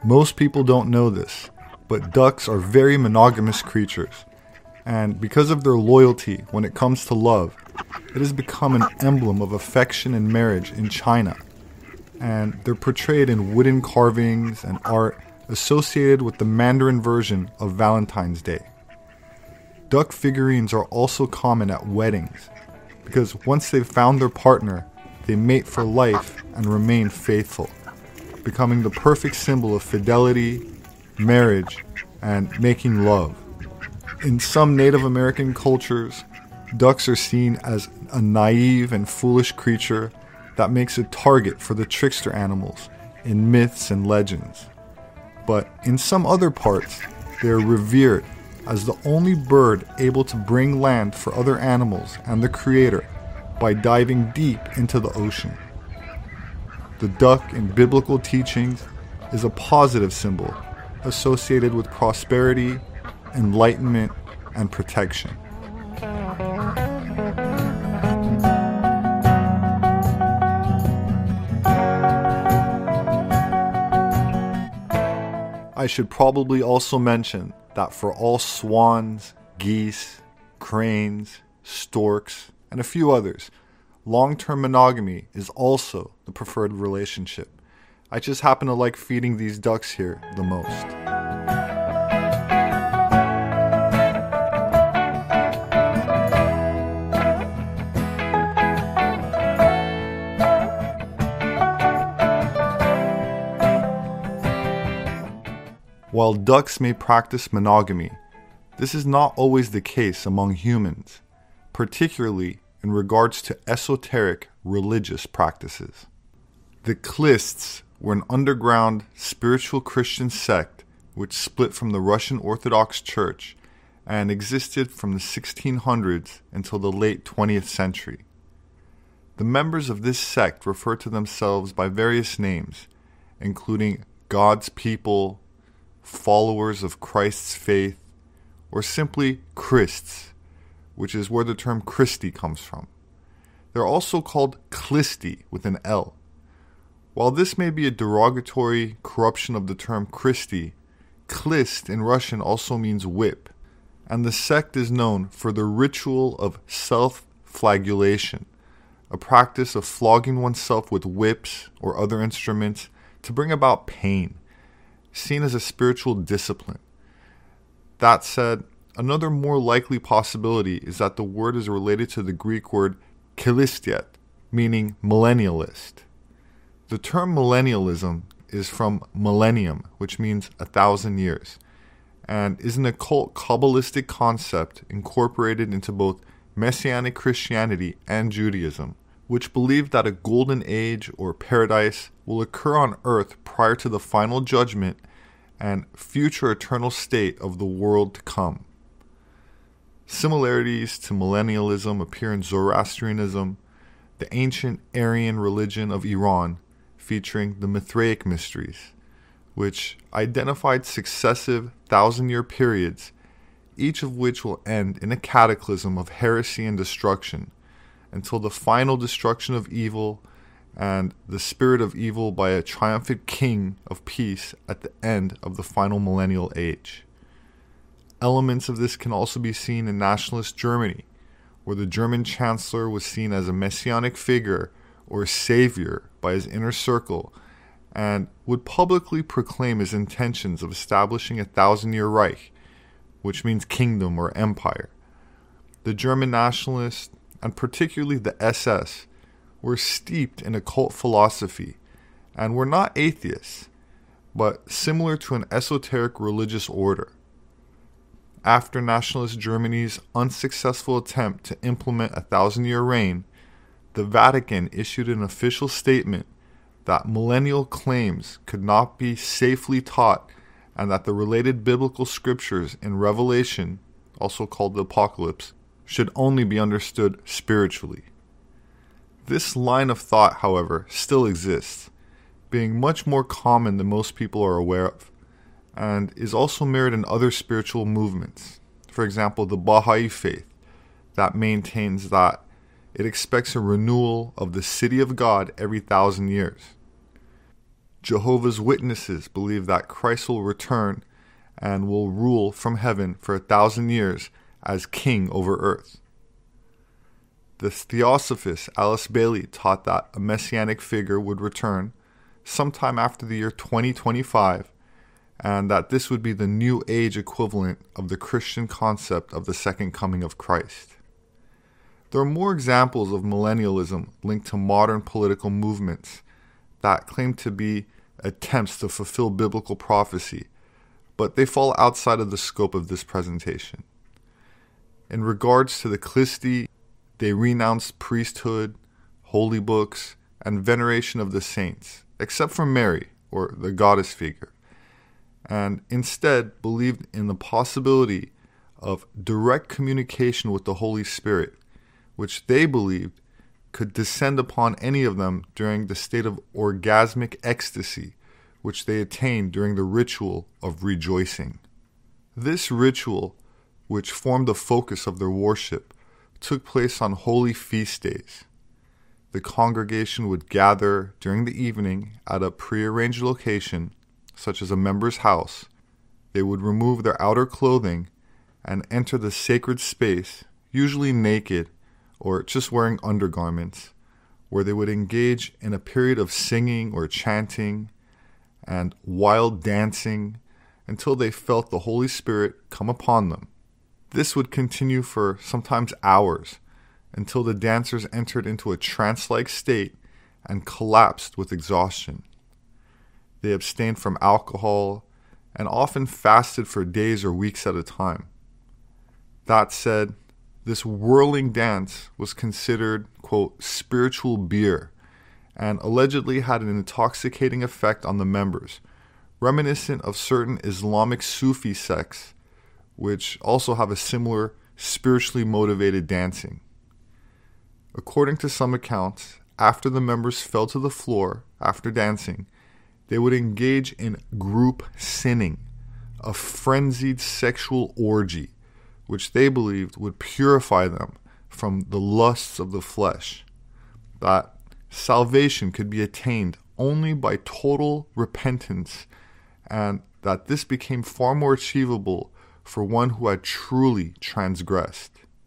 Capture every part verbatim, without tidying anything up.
Most people don't know this, but ducks are very monogamous creatures, and because of their loyalty when it comes to love, it has become an emblem of affection and marriage in China, and they're portrayed in wooden carvings and art associated with the Mandarin version of Valentine's Day. Duck figurines are also common at weddings, because once they've found their partner, they mate for life and remain faithful, becoming the perfect symbol of fidelity, marriage, and making love. In some Native American cultures, ducks are seen as a naive and foolish creature that makes a target for the trickster animals in myths and legends. But in some other parts, they are revered as the only bird able to bring land for other animals and the Creator by diving deep into the ocean. The duck in biblical teachings is a positive symbol associated with prosperity, enlightenment, and protection. I should probably also mention that for all swans, geese, cranes, storks, and a few others, long-term monogamy is also the preferred relationship. I just happen to like feeding these ducks here the most. While ducks may practice monogamy, this is not always the case among humans, particularly in regards to esoteric religious practices. The Klists were an underground spiritual Christian sect which split from the Russian Orthodox Church and existed from the sixteen hundreds until the late twentieth century. The members of this sect refer to themselves by various names, including God's people, followers of Christ's faith, or simply Christs, which is where the term Christi comes from. They're also called Klisti with an L. While this may be a derogatory corruption of the term Christi, Klist in Russian also means whip, and the sect is known for the ritual of self-flagellation, a practice of flogging oneself with whips or other instruments to bring about pain, seen as a spiritual discipline. That said, another more likely possibility is that the word is related to the Greek word kilistiet, meaning millennialist. The term millennialism is from millennium, which means a thousand years, and is an occult Kabbalistic concept incorporated into both Messianic Christianity and Judaism, which believe that a golden age or paradise will occur on earth prior to the final judgment and future eternal state of the world to come. Similarities to millennialism appear in Zoroastrianism, the ancient Aryan religion of Iran, featuring the Mithraic mysteries, which identified successive thousand-year periods, each of which will end in a cataclysm of heresy and destruction, until the final destruction of evil and the spirit of evil by a triumphant king of peace at the end of the final millennial age. Elements of this can also be seen in nationalist Germany, where the German chancellor was seen as a messianic figure or savior by his inner circle and would publicly proclaim his intentions of establishing a thousand-year Reich, which means kingdom or empire. The German nationalists, and particularly the S S, were steeped in occult philosophy and were not atheists, but similar to an esoteric religious order. After nationalist Germany's unsuccessful attempt to implement a thousand-year reign, the Vatican issued an official statement that millennial claims could not be safely taught and that the related biblical scriptures in Revelation, also called the Apocalypse, should only be understood spiritually. This line of thought, however, still exists, being much more common than most people are aware of, and is also mirrored in other spiritual movements. For example, the Baha'i faith, that maintains that it expects a renewal of the city of God every thousand years. Jehovah's Witnesses believe that Christ will return and will rule from heaven for a thousand years as king over earth. The Theosophist Alice Bailey taught that a messianic figure would return sometime after the year twenty twenty-five, and that this would be the New Age equivalent of the Christian concept of the second coming of Christ. There are more examples of millennialism linked to modern political movements that claim to be attempts to fulfill biblical prophecy, but they fall outside of the scope of this presentation. In regards to the Christi, they renounce priesthood, holy books, and veneration of the saints, except for Mary, or the goddess figure, and instead believed in the possibility of direct communication with the Holy Spirit, which they believed could descend upon any of them during the state of orgasmic ecstasy, which they attained during the ritual of rejoicing. This ritual, which formed the focus of their worship, took place on holy feast days. The congregation would gather during the evening at a prearranged location, such as a member's house. They would remove their outer clothing and enter the sacred space, usually naked or just wearing undergarments, where they would engage in a period of singing or chanting and wild dancing until they felt the Holy Spirit come upon them. This would continue for sometimes hours until the dancers entered into a trance-like state and collapsed with exhaustion. They abstained from alcohol and often fasted for days or weeks at a time. That said, this whirling dance was considered, quote, spiritual beer, and allegedly had an intoxicating effect on the members, reminiscent of certain Islamic Sufi sects, which also have a similar spiritually motivated dancing. According to some accounts, after the members fell to the floor after dancing, they would engage in group sinning, a frenzied sexual orgy, which they believed would purify them from the lusts of the flesh, that salvation could be attained only by total repentance, and that this became far more achievable for one who had truly transgressed.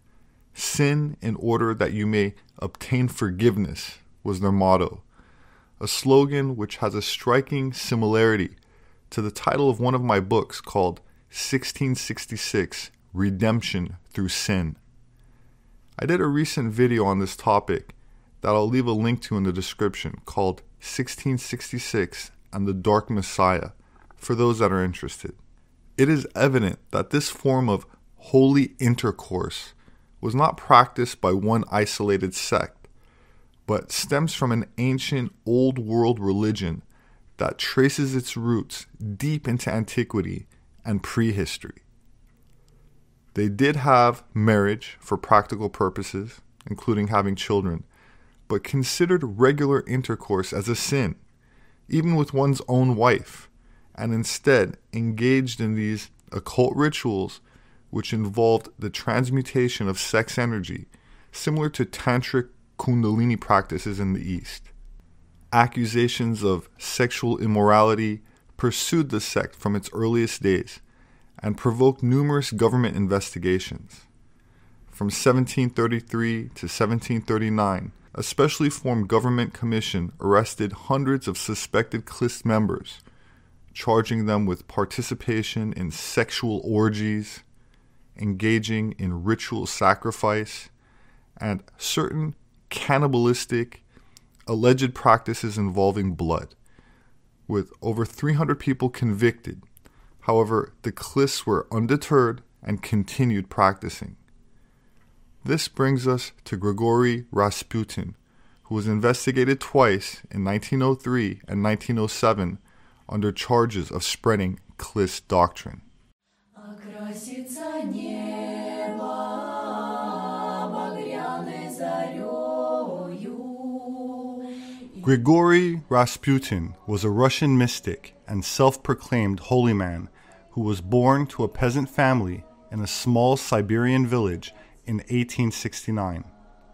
Sin in order that you may obtain forgiveness was their motto, a slogan which has a striking similarity to the title of one of my books called sixteen sixty-six, Redemption Through Sin. I did a recent video on this topic that I'll leave a link to in the description called sixteen sixty-six and the Dark Messiah for those that are interested. It is evident that this form of holy intercourse was not practiced by one isolated sect, but stems from an ancient old world religion that traces its roots deep into antiquity and prehistory. They did have marriage for practical purposes, including having children, but considered regular intercourse as a sin, even with one's own wife, and instead engaged in these occult rituals which involved the transmutation of sex energy, similar to tantric kundalini practices in the East. Accusations of sexual immorality pursued the sect from its earliest days and provoked numerous government investigations. From seventeen thirty-three to seventeen thirty-nine, a specially formed government commission arrested hundreds of suspected Christ members, charging them with participation in sexual orgies, engaging in ritual sacrifice, and certain cannibalistic, alleged practices involving blood, with over three hundred people convicted. However, the Christs were undeterred and continued practicing. This brings us to Grigory Rasputin, who was investigated twice in nineteen oh three and nineteen oh seven under charges of spreading Christ doctrine. Grigory Rasputin was a Russian mystic and self-proclaimed holy man who was born to a peasant family in a small Siberian village in eighteen sixty-nine.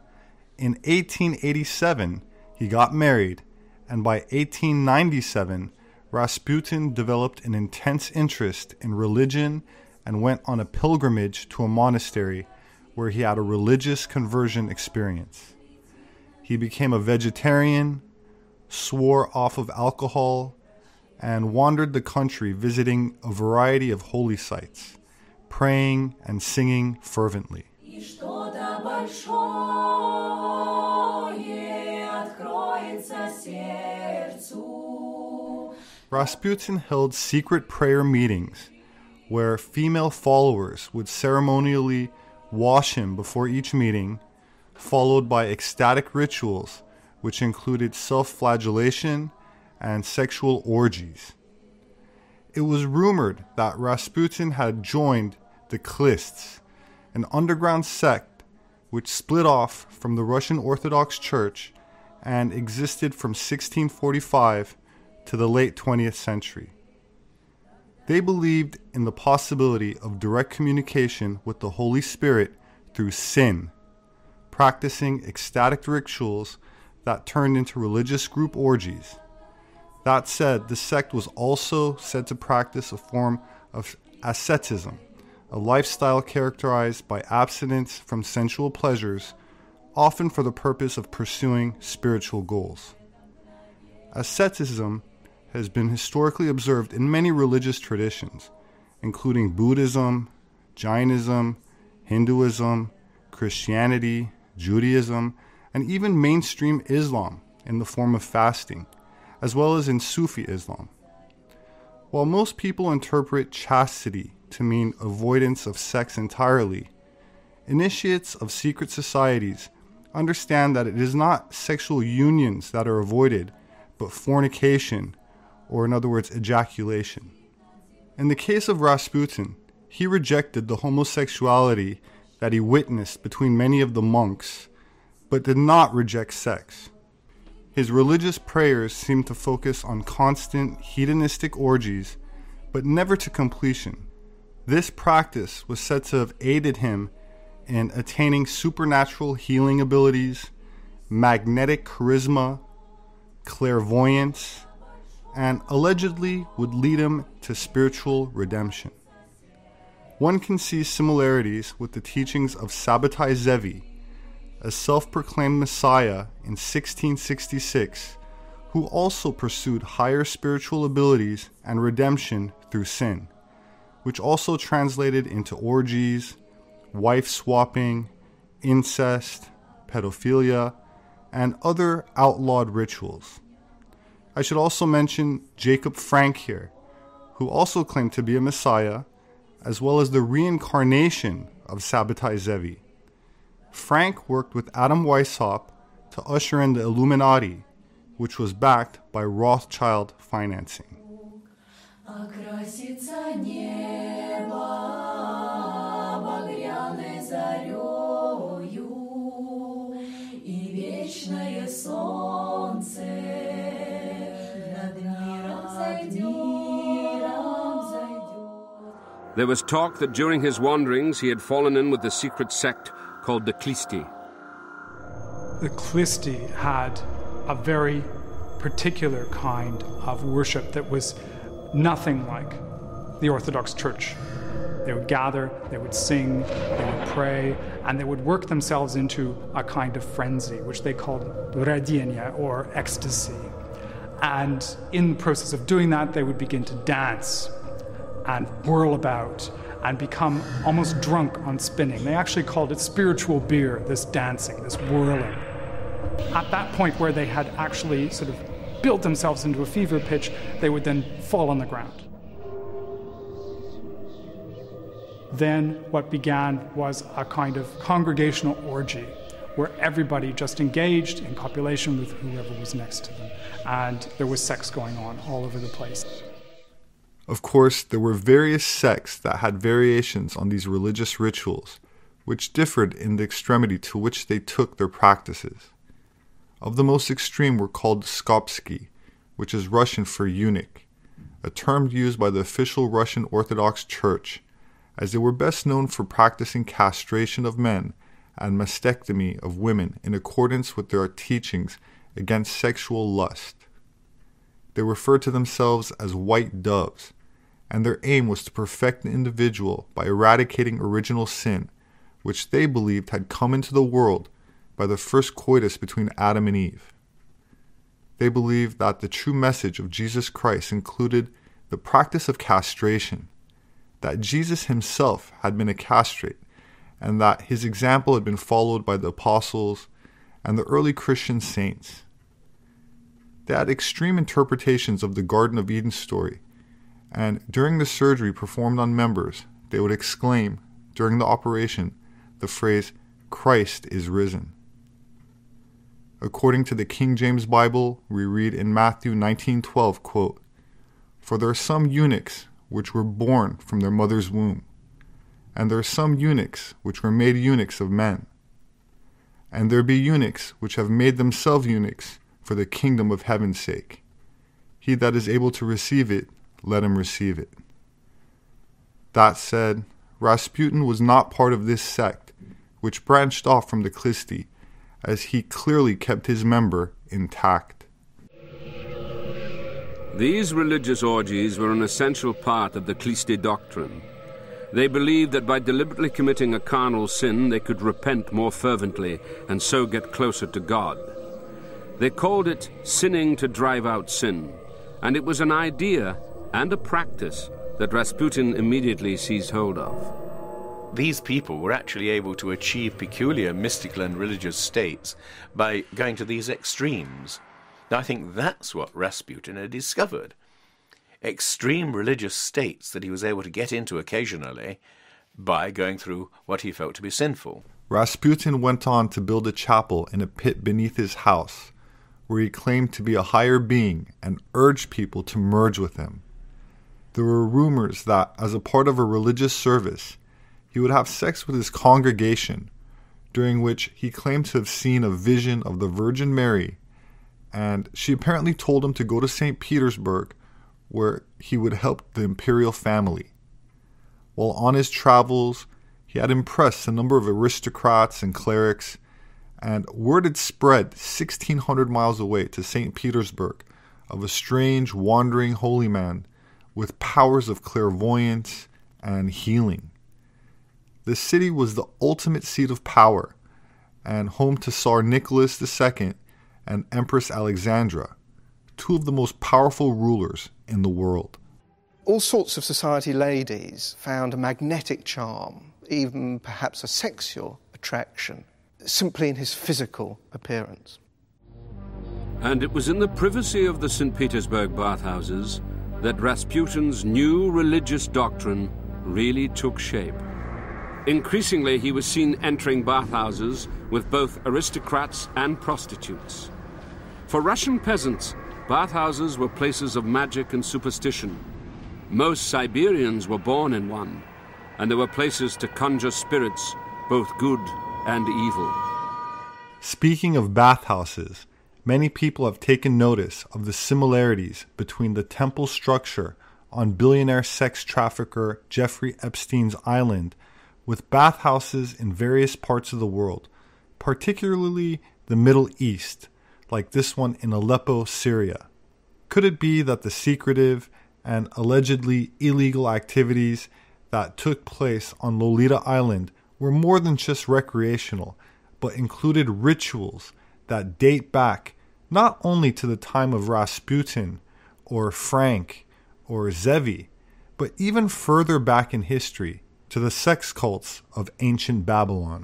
In eighteen eighty-seven, he got married, and by eighteen ninety-seven, Rasputin developed an intense interest in religion and went on a pilgrimage to a monastery where he had a religious conversion experience. He became a vegetarian, swore off of alcohol, and wandered the country visiting a variety of holy sites, praying and singing fervently. Rasputin held secret prayer meetings where female followers would ceremonially wash him before each meeting, followed by ecstatic rituals which included self-flagellation and sexual orgies. It was rumored that Rasputin had joined the Klists, an underground sect which split off from the Russian Orthodox Church and existed from sixteen forty-five to the late twentieth century. They believed in the possibility of direct communication with the Holy Spirit through sin, practicing ecstatic rituals that turned into religious group orgies. That said, the sect was also said to practice a form of asceticism, a lifestyle characterized by abstinence from sensual pleasures, often for the purpose of pursuing spiritual goals. Asceticism has been historically observed in many religious traditions, including Buddhism, Jainism, Hinduism, Christianity, Judaism, and even mainstream Islam in the form of fasting, as well as in Sufi Islam. While most people interpret chastity to mean avoidance of sex entirely, initiates of secret societies understand that it is not sexual unions that are avoided, but fornication, or in other words, ejaculation. In the case of Rasputin, he rejected the homosexuality that he witnessed between many of the monks, but did not reject sex. His religious prayers seemed to focus on constant hedonistic orgies, but never to completion. This practice was said to have aided him in attaining supernatural healing abilities, magnetic charisma, clairvoyance, and allegedly would lead him to spiritual redemption. One can see similarities with the teachings of Sabbatai Zevi, a self-proclaimed messiah in sixteen sixty-six, who also pursued higher spiritual abilities and redemption through sin, which also translated into orgies, wife-swapping, incest, pedophilia, and other outlawed rituals. I should also mention Jacob Frank here, who also claimed to be a messiah, as well as the reincarnation of Sabbatai Zevi. Frank worked with Adam Weishaupt to usher in the Illuminati, which was backed by Rothschild financing. There was talk that during his wanderings he had fallen in with the secret sect called the Klisti. The Klisti had a very particular kind of worship that was nothing like the Orthodox Church. They would gather, they would sing, they would pray, and they would work themselves into a kind of frenzy, which they called radienia, or ecstasy. And in the process of doing that, they would begin to dance and whirl about and become almost drunk on spinning. They actually called it spiritual beer, this dancing, this whirling. At that point where they had actually sort of built themselves into a fever pitch, they would then fall on the ground. Then what began was a kind of congregational orgy where everybody just engaged in copulation with whoever was next to them. And there was sex going on all over the place. Of course, there were various sects that had variations on these religious rituals, which differed in the extremity to which they took their practices. Of the most extreme were called Skopsky, which is Russian for eunuch, a term used by the official Russian Orthodox Church, as they were best known for practicing castration of men and mastectomy of women in accordance with their teachings against sexual lust. they referred to themselves as white doves, and their aim was to perfect the individual by eradicating original sin, which they believed had come into the world by the first coitus between Adam and Eve. They believed that the true message of Jesus Christ included the practice of castration, that Jesus himself had been a castrate, and that his example had been followed by the apostles and the early Christian saints. They had extreme interpretations of the Garden of Eden story, and during the surgery performed on members, they would exclaim, during the operation, the phrase, "Christ is risen." According to the King James Bible, we read in Matthew nineteen twelve, quote, "For there are some eunuchs which were born from their mother's womb, and there are some eunuchs which were made eunuchs of men. And there be eunuchs which have made themselves eunuchs for the kingdom of heaven's sake. He that is able to receive it, let him receive it." That said, Rasputin was not part of this sect, which branched off from the Klisti, as he clearly kept his member intact. These religious orgies were an essential part of the Klisti doctrine. They believed that by deliberately committing a carnal sin, they could repent more fervently and so get closer to God. They called it sinning to drive out sin, and it was an idea and a practice that Rasputin immediately seized hold of. These people were actually able to achieve peculiar mystical and religious states by going to these extremes. Now, I think that's what Rasputin had discovered. Extreme religious states that he was able to get into occasionally by going through what he felt to be sinful. Rasputin went on to build a chapel in a pit beneath his house, where he claimed to be a higher being and urged people to merge with him. There were rumors that, as a part of a religious service, he would have sex with his congregation, during which he claimed to have seen a vision of the Virgin Mary, and she apparently told him to go to Saint Petersburg, where he would help the imperial family. While on his travels, he had impressed a number of aristocrats and clerics, and word had spread sixteen hundred miles away to Saint Petersburg of a strange wandering holy man with powers of clairvoyance and healing. The city was the ultimate seat of power and home to Tsar Nicholas the Second and Empress Alexandra, two of the most powerful rulers in the world. All sorts of society ladies found a magnetic charm, even perhaps a sexual attraction, simply in his physical appearance. And it was in the privacy of the Saint Petersburg bathhouses that Rasputin's new religious doctrine really took shape. Increasingly, he was seen entering bathhouses with both aristocrats and prostitutes. For Russian peasants, bathhouses were places of magic and superstition. Most Siberians were born in one, and there were places to conjure spirits, both good and evil. Speaking of bathhouses, many people have taken notice of the similarities between the temple structure on billionaire sex trafficker Jeffrey Epstein's island with bathhouses in various parts of the world, particularly the Middle East, like this one in Aleppo, Syria. Could it be that the secretive and allegedly illegal activities that took place on Lolita Island were more than just recreational, but included rituals that date back not only to the time of Rasputin or Frank or Zevi, but even further back in history to the sex cults of ancient Babylon?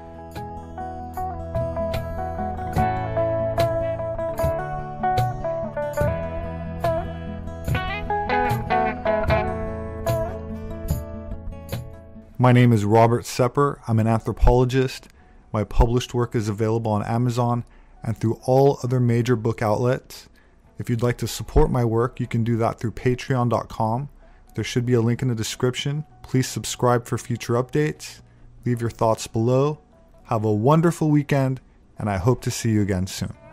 My name is Robert Sepper. I'm an anthropologist. My published work is available on Amazon and through all other major book outlets. If you'd like to support my work, you can do that through patreon dot com. There should be a link in the description. Please subscribe for future updates. Leave your thoughts below. Have a wonderful weekend, and I hope to see you again soon.